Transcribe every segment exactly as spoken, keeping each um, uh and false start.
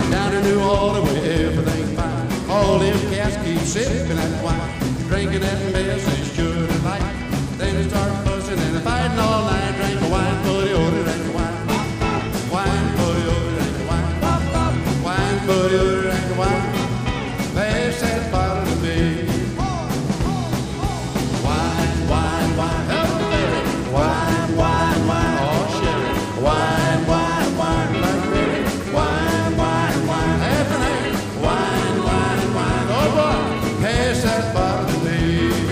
Down in New Orleans where everything's fine. All them cats keep sipping that wine, drinking that mess they should have liked. Then they start fussing and fighting all night. Drink a wine for the odor, drink a wine. Wine for the odor, drink a wine. Wine for the odor, drink a wine. Pass that bottle to me. Wine, wine, wine, help me, baby. Wine, wine, wine, oh sherry. Wine, wine, wine, like baby. Wine, wine, wine, half an egg. Wine, wine, wine, oh boy, pass that bottle to me.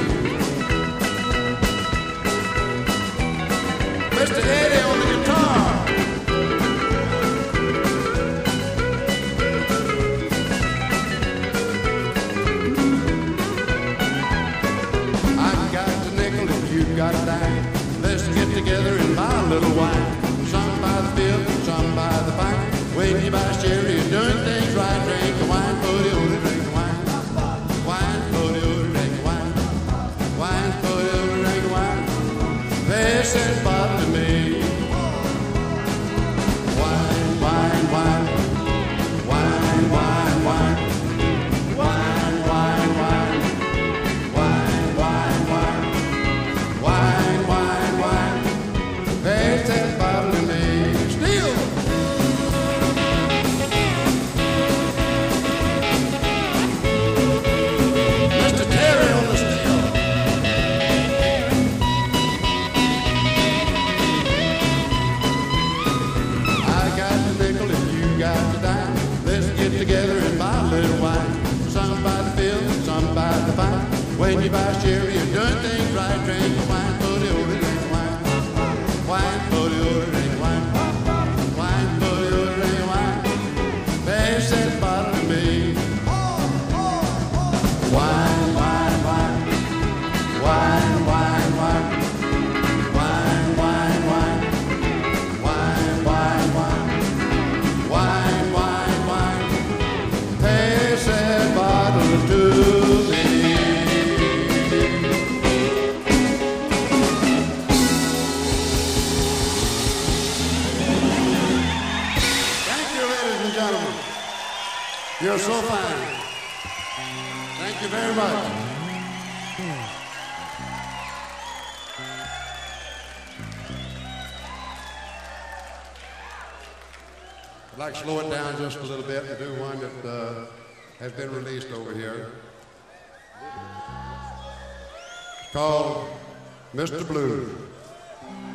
Mister Eddie on the guitar. I've got the nickel and you've got a dime. Let's get together and buy a little wine. Some by the fifth, some by the pint. When you buy sherry, you're doing things right. Drink a wine for the odor, drink a wine. Wine for the odor, drink a wine. Wine for the odor, drink a wine. Pass that bottle to me. Wine, wine, wine. Wine, wine, wine. Wine, wine, wine. Wine, wine, wine. Wine, wine, wine. Pass that bottle to me. Still. Mister Terry on the still. I got the nickel and you got the dime. Let's get together and buy a little wine. Some by the fifth, some by the pint. When you buy sherry, you're doing things right. Drink a wine for the odor, drink a wine. Wine for the odor, drink a wine. Wine for the odor, drink a wine. Pass that bottle to me. Wine, wine, wine. Wine, wine, wine. Wine, wine, wine. Wine, wine, wine. Wine, wine, wine. Pass that bottle to me. Thank you, ladies and gentlemen. You're so fine. Thank you very much. I'd like to slow it down just a little bit and do one that uh, has been released over here. It's called Mister Blue.